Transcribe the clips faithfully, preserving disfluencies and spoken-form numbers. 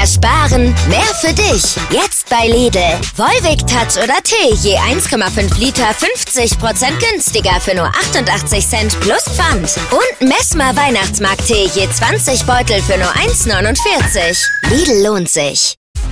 sparen, mehr für dich. Jetzt bei Lidl. Volvic Touch oder Tee je eins Komma fünf Liter fünfzig Prozent günstiger für nur achtundachtzig Cent plus Pfand. Und Messmer Weihnachtsmarkt-Tee je zwanzig Beutel für nur eins Komma neunundvierzig. Lidl lohnt sich.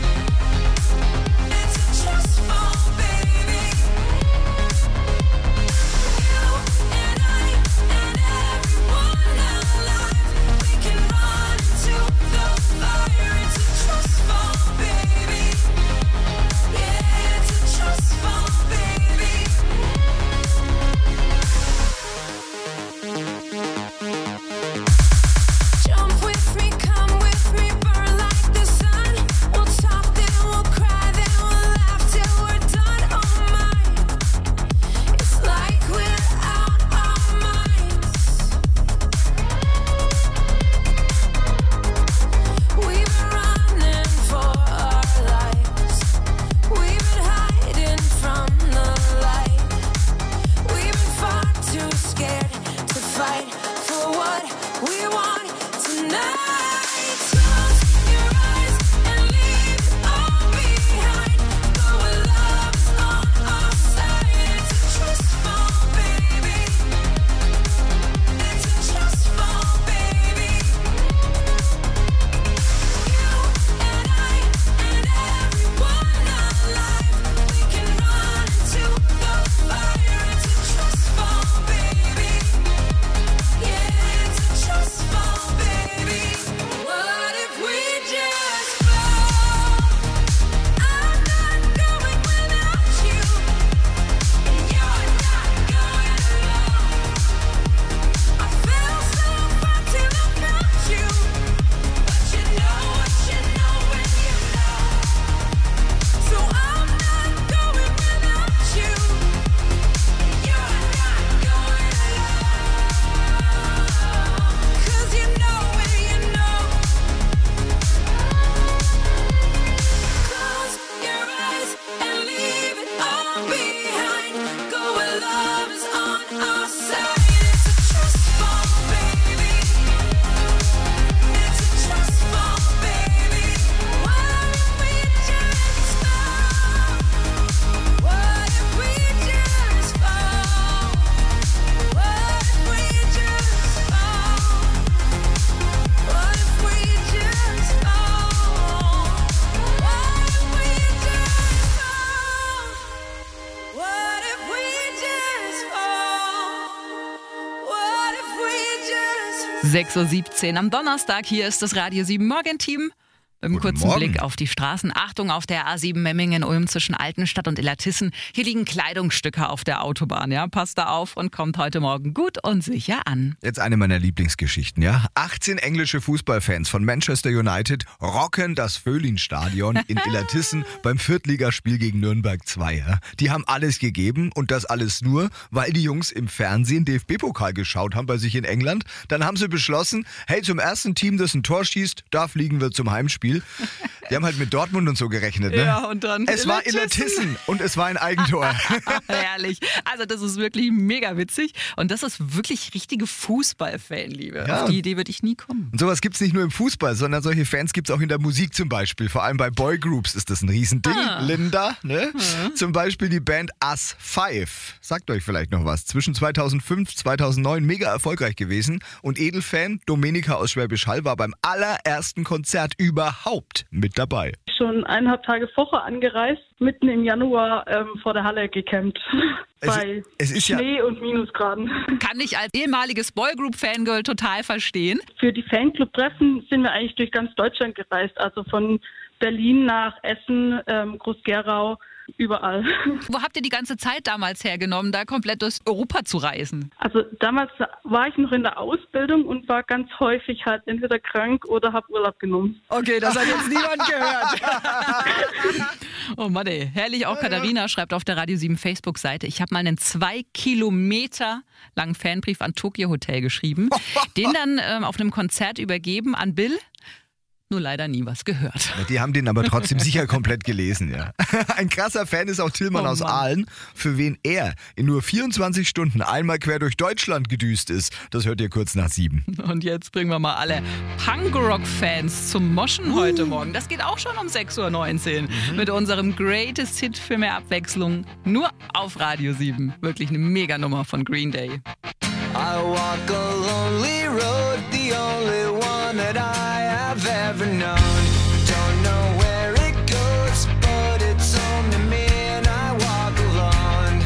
sechs Uhr siebzehn am Donnerstag. Hier ist das Radio sieben Morgenteam. Mit einem kurzen Morgen. Blick auf die Straßen. Achtung, auf der A sieben Memmingen-Ulm zwischen Altenstadt und Illertissen. Hier liegen Kleidungsstücke auf der Autobahn. Ja, passt da auf und kommt heute Morgen gut und sicher an. Jetzt eine meiner Lieblingsgeschichten, ja. achtzehn englische Fußballfans von Manchester United rocken das Vöhlin-Stadion in Illertissen beim Viertligaspiel gegen Nürnberg zwei. Ja. Die haben alles gegeben und das alles nur, weil die Jungs im Fernsehen D F B-Pokal geschaut haben bei sich in England. Dann haben sie beschlossen, hey, zum ersten Team, das ein Tor schießt, da fliegen wir zum Heimspiel. Die haben halt mit Dortmund und so gerechnet, ne? Ja, und dann Es war Illertissen und es war ein Eigentor. Herrlich. Also das ist wirklich mega witzig und das ist wirklich richtige Fußball-Fanliebe. Ja. Auf die Idee würde ich nie kommen. Und sowas gibt's nicht nur im Fußball, sondern solche Fans gibt's auch in der Musik zum Beispiel. Vor allem bei Boygroups ist das ein Riesending. Ah. Linda, ne? Mhm. Zum Beispiel die Band Us Five. Sagt euch vielleicht noch was. Zwischen zweitausendfünf und zweitausendneun mega erfolgreich gewesen. Und Edelfan Domenica aus Schwäbisch Hall war beim allerersten Konzert überhaupt mit dabei. Schon eineinhalb Tage vorher angereist, mitten im Januar ähm, vor der Halle gecampt. Es, Bei es ist ja Schnee und Minusgraden. Kann ich als ehemaliges Boygroup-Fangirl total verstehen. Für die Fanclub-Treffen sind wir eigentlich durch ganz Deutschland gereist. Also von Berlin nach Essen, ähm, Groß-Gerau, überall. Wo habt ihr die ganze Zeit damals hergenommen, da komplett durch Europa zu reisen? Also damals war ich noch in der Ausbildung und war ganz häufig halt entweder krank oder habe Urlaub genommen. Okay, das hat jetzt niemand gehört. Oh Mann ey, herrlich auch. Katharina schreibt auf der Radio sieben Facebook-Seite, ich habe mal einen zwei Kilometer langen Fanbrief an Tokyo Hotel geschrieben, den dann ähm, auf einem Konzert übergeben an Bill. nur leider nie was gehört. Ja, die haben den aber trotzdem sicher komplett gelesen, ja. Ein krasser Fan ist auch Tillmann Oh aus Mann. Aalen, für wen er in nur vierundzwanzig Stunden einmal quer durch Deutschland gedüst ist. Das hört ihr kurz nach sieben. Und jetzt bringen wir mal alle Punkrock-Fans zum Moschen heute Morgen. Das geht auch schon um sechs Uhr neunzehn Mhm. mit unserem Greatest Hit für mehr Abwechslung. Nur auf Radio sieben. Wirklich eine Meganummer von Green Day. I walk a lonely road, the only one that I have ever known. Don't know where it goes, but it's home to me and I walk alone.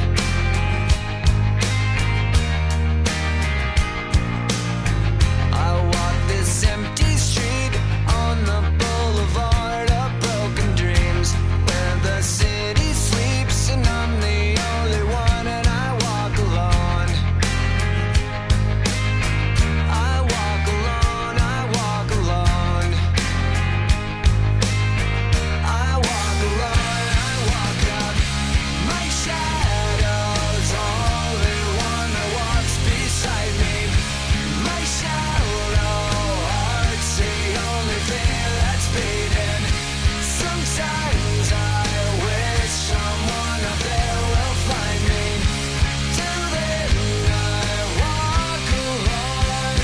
I walk this empty street on the boulevard of broken dreams, where the city sleeps and I'm the only one and I walk alone. I walk alone, I walk alone. I walk alone, I walk up. My shadow's only one that walks beside me. My shallow heart's the only thing that's beating. Sometimes I wish someone up there will find me. Till then I walk alone.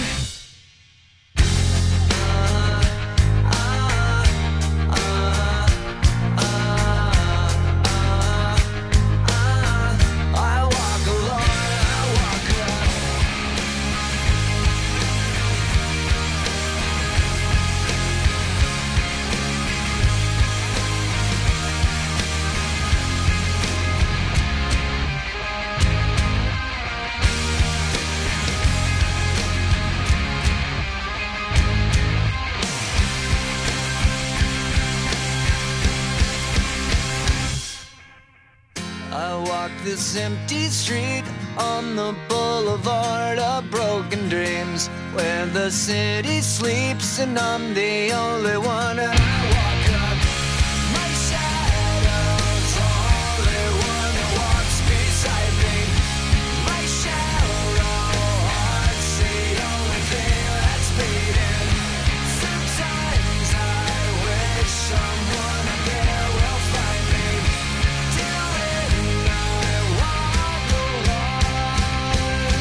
I walk alone, I walk up. I walk this empty street on the boulevard of broken dreams, where the city sleeps and I'm the only one. And I walk up. My shadow's only one that walks beside me. My shallow heart's the only thing that's beating. Sometimes I wish someone up there will find me. Till then I walk alone.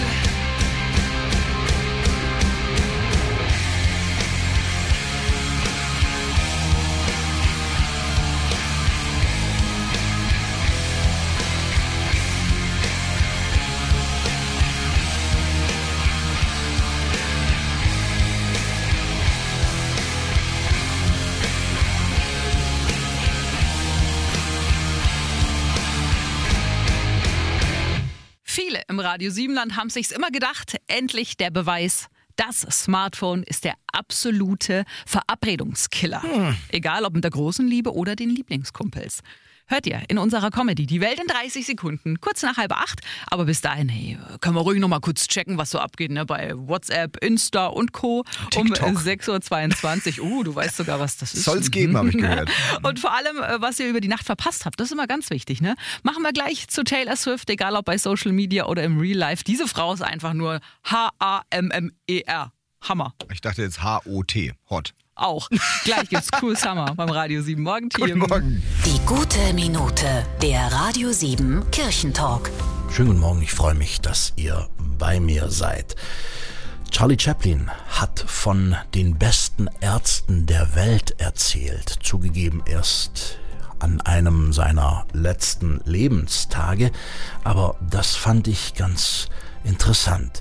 Viele im Radio sieben-Land haben sich's immer gedacht, endlich der Beweis. Das Smartphone ist der absolute Verabredungskiller. Egal ob mit der großen Liebe oder den Lieblingskumpels. Hört ihr in unserer Comedy Die Welt in dreißig Sekunden, kurz nach halb acht. Aber bis dahin, hey, können wir ruhig noch mal kurz checken, was so abgeht, ne? Bei WhatsApp, Insta und Co. TikTok. Um sechs Uhr zweiundzwanzig. Uh, du weißt sogar, was das ist. Soll's geben, habe ich gehört. Und vor allem, äh, was ihr über die Nacht verpasst habt, das ist immer ganz wichtig, ne? Machen wir gleich zu Taylor Swift, egal ob bei Social Media oder im Real Life. Diese Frau ist einfach nur H A M M E R. Hammer. Ich dachte jetzt H O T, hot. Auch. Gleich gibt's Cool Summer beim Radio sieben Morgen-Team. Guten Morgen. Die gute Minute, der Radio sieben Kirchentalk. Schönen guten Morgen, ich freue mich, dass ihr bei mir seid. Charlie Chaplin hat von den besten Ärzten der Welt erzählt, zugegeben erst an einem seiner letzten Lebenstage, aber das fand ich ganz interessant.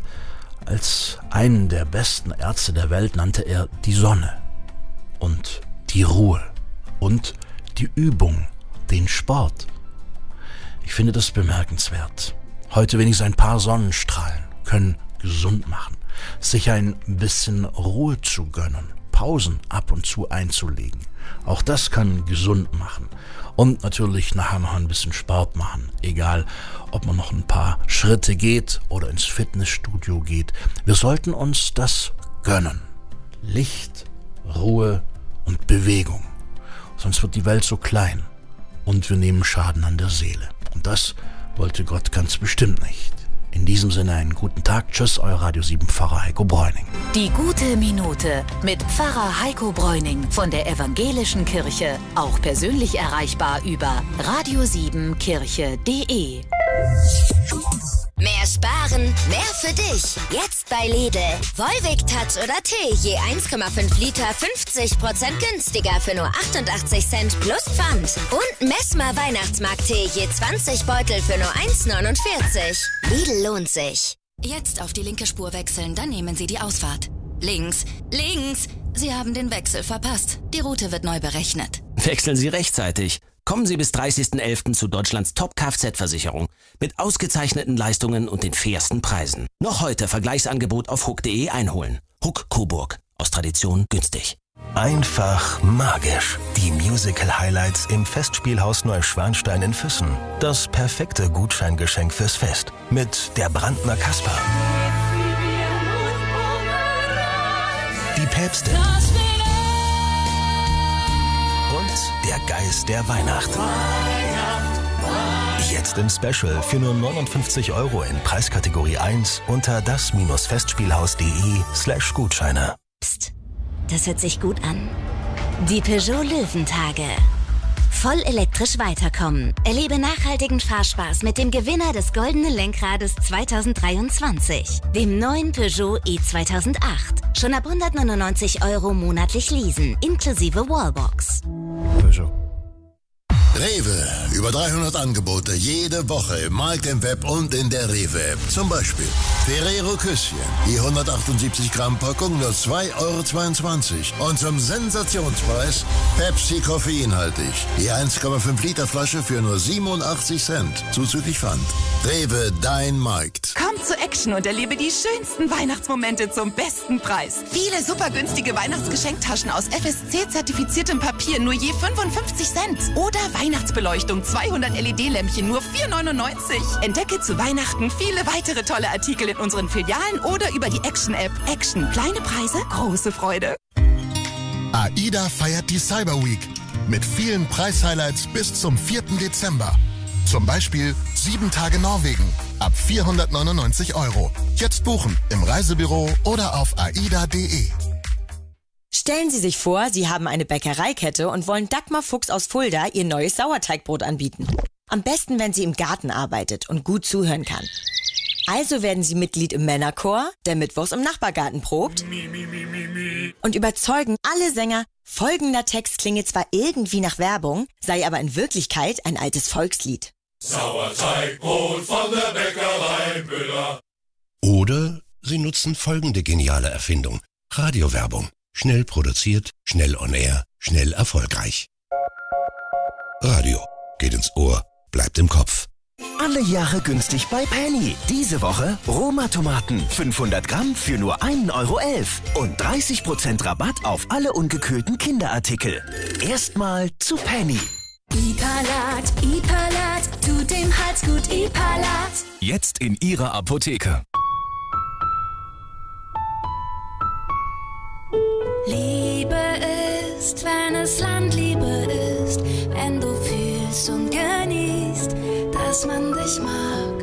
Als einen der besten Ärzte der Welt nannte er die Sonne und die Ruhe und die Übung, den Sport. Ich finde das bemerkenswert. Heute wenigstens ein paar Sonnenstrahlen können gesund machen, sich ein bisschen Ruhe zu gönnen, Pausen ab und zu einzulegen. Auch das kann gesund machen. Und natürlich nachher noch ein bisschen Sport machen. Egal, ob man noch ein paar Schritte geht oder ins Fitnessstudio geht. Wir sollten uns das gönnen. Licht, Ruhe und Bewegung. Sonst wird die Welt so klein und wir nehmen Schaden an der Seele. Und das wollte Gott ganz bestimmt nicht. In diesem Sinne einen guten Tag. Tschüss, euer Radio sieben Pfarrer Heiko Bräuning. Die gute Minute mit Pfarrer Heiko Bräuning von der Evangelischen Kirche. Auch persönlich erreichbar über radio sieben kirche punkt de. Mehr sparen, mehr für dich. Jetzt bei Lidl. Volvic Touch oder Tee, je eins Komma fünf Liter, fünfzig Prozent günstiger für nur achtundachtzig Cent plus Pfand. Und Messmer Weihnachtsmarkt-Tee, je zwanzig Beutel für nur eins neunundvierzig. Lidl lohnt sich. Jetzt auf die linke Spur wechseln, dann nehmen Sie die Ausfahrt. Links, links! Sie haben den Wechsel verpasst. Die Route wird neu berechnet. Wechseln Sie rechtzeitig. Kommen Sie bis dreißigsten elften zu Deutschlands Top-Kfz-Versicherung mit ausgezeichneten Leistungen und den fairsten Preisen. Noch heute Vergleichsangebot auf huck punkt de einholen. Huck Coburg. Aus Tradition günstig. Einfach magisch. Die Musical-Highlights im Festspielhaus Neuschwanstein in Füssen. Das perfekte Gutscheingeschenk fürs Fest. Mit der Brandner Kasper. Die Päpstin. Und der Geist der Weihnacht. Jetzt im Special für nur neunundfünfzig Euro in Preiskategorie eins unter das-festspielhaus.de slash Gutscheine. Psst, das hört sich gut an. Die Peugeot Löwentage. Voll elektrisch weiterkommen. Erlebe nachhaltigen Fahrspaß mit dem Gewinner des Goldenen Lenkrades zweitausenddreiundzwanzig, dem neuen Peugeot E zweitausendacht. Schon ab hundertneunundneunzig Euro monatlich leasen, inklusive Wallbox. Peugeot. Rewe. Über dreihundert Angebote jede Woche im Markt, im Web und in der Rewe-App. Zum Beispiel Ferrero Küsschen. Die hundertachtundsiebzig Gramm Packung nur zwei Euro zweiundzwanzig. Und zum Sensationspreis Pepsi koffeinhaltig. Die eins Komma fünf Liter Flasche für nur siebenundachtzig Cent. Zuzüglich Pfand. Rewe, dein Markt. Komm zu Action und erlebe die schönsten Weihnachtsmomente zum besten Preis. Viele super günstige Weihnachtsgeschenktaschen aus F S C-zertifiziertem Papier nur je fünfundfünfzig Cent. Oder Weihnachtsbeleuchtung, zweihundert L E D-Lämpchen nur vier neunundneunzig. Entdecke zu Weihnachten viele weitere tolle Artikel in unseren Filialen oder über die Action-App. Action. Kleine Preise, große Freude. AIDA feiert die Cyber Week mit vielen Preishighlights bis zum vierten Dezember. Zum Beispiel sieben Tage Norwegen ab vierhundertneunundneunzig Euro. Jetzt buchen im Reisebüro oder auf aida punkt de. Stellen Sie sich vor, Sie haben eine Bäckereikette und wollen Dagmar Fuchs aus Fulda Ihr neues Sauerteigbrot anbieten. Am besten, wenn sie im Garten arbeitet und gut zuhören kann. Also werden Sie Mitglied im Männerchor, der mittwochs im Nachbargarten probt, und überzeugen alle Sänger, folgender Text klinge zwar irgendwie nach Werbung, sei aber in Wirklichkeit ein altes Volkslied. Sauerteigbrot von der Bäckerei Müller. Oder Sie nutzen folgende geniale Erfindung. Radiowerbung. Schnell produziert, schnell on air, schnell erfolgreich. Radio. Geht ins Ohr, bleibt im Kopf. Alle Jahre günstig bei Penny. Diese Woche Roma-Tomaten. fünfhundert Gramm für nur ein Euro elf. Und dreißig Prozent Rabatt auf alle ungekühlten Kinderartikel. Erstmal zu Penny. Ipalat, Ipalat, tut dem Hals gut, Ipalat. Jetzt in Ihrer Apotheke. Liebe ist, wenn es Landliebe ist, wenn du fühlst und genießt, dass man dich mag.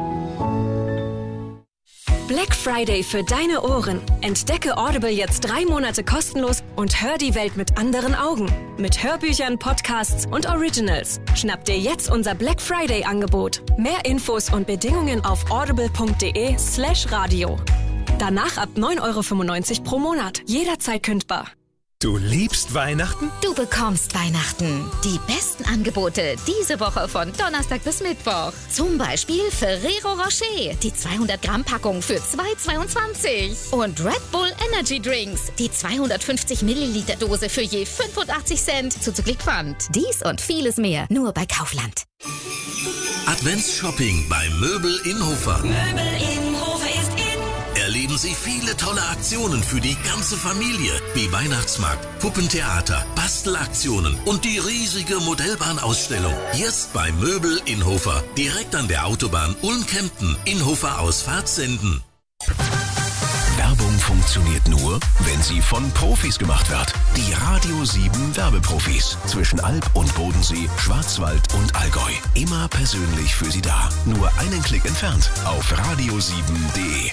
Black Friday für deine Ohren. Entdecke Audible jetzt drei Monate kostenlos und hör die Welt mit anderen Augen. Mit Hörbüchern, Podcasts und Originals. Schnapp dir jetzt unser Black Friday Angebot. Mehr Infos und Bedingungen auf audible punkt de slash radio. Danach ab neun Euro fünfundneunzig pro Monat. Jederzeit kündbar. Du liebst Weihnachten? Du bekommst Weihnachten. Die besten Angebote diese Woche von Donnerstag bis Mittwoch. Zum Beispiel Ferrero Rocher, die zweihundert Gramm Packung für zwei Euro zweiundzwanzig. Und Red Bull Energy Drinks, die zweihundertfünfzig Milliliter Dose für je fünfundachtzig Cent zuzüglich Pfand. Dies und vieles mehr nur bei Kaufland. Advents-Shopping bei Möbel in Hofer. Möbel in Hofer ist in. Erleben Sie viele tolle Aktionen für die ganze Familie, wie Weihnachtsmarkt, Puppentheater, Bastelaktionen und die riesige Modellbahnausstellung. Jetzt bei Möbel in Hofer, direkt an der Autobahn Ulm-Kempten, in Hofer Ausfahrt senden. Werbung funktioniert. funktioniert nur, wenn sie von Profis gemacht wird. Die Radio sieben Werbeprofis. Zwischen Alb und Bodensee, Schwarzwald und Allgäu. Immer persönlich für Sie da. Nur einen Klick entfernt auf radio sieben punkt de.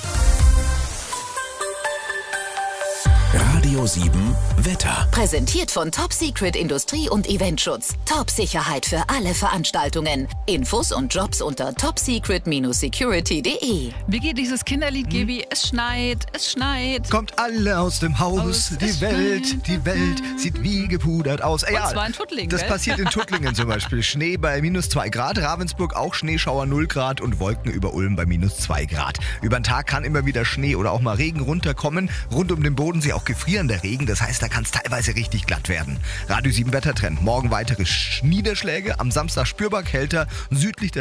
Radio sieben Wetter. Präsentiert von Top Secret Industrie- und Eventschutz. Top-Sicherheit für alle Veranstaltungen. Infos und Jobs unter top secret security punkt de. Wie geht dieses Kinderlied, Gebi? Es schneit, es schneit. Kommt alle aus dem Haus, Aus, die es Welt, schneit. die Welt sieht wie gepudert aus. Äh, Und zwar in Tuttlingen, Das gell? passiert in Tuttlingen zum Beispiel. Schnee bei minus zwei Grad, Ravensburg auch Schneeschauer null Grad und Wolken über Ulm bei minus zwei Grad. Über den Tag kann immer wieder Schnee oder auch mal Regen runterkommen. Rund um den Bodensee auch gefrierender Regen, das heißt, da kann es teilweise richtig glatt werden. Radio sieben Wettertrend. Morgen weitere Niederschläge, am Samstag spürbar kälter, südlich der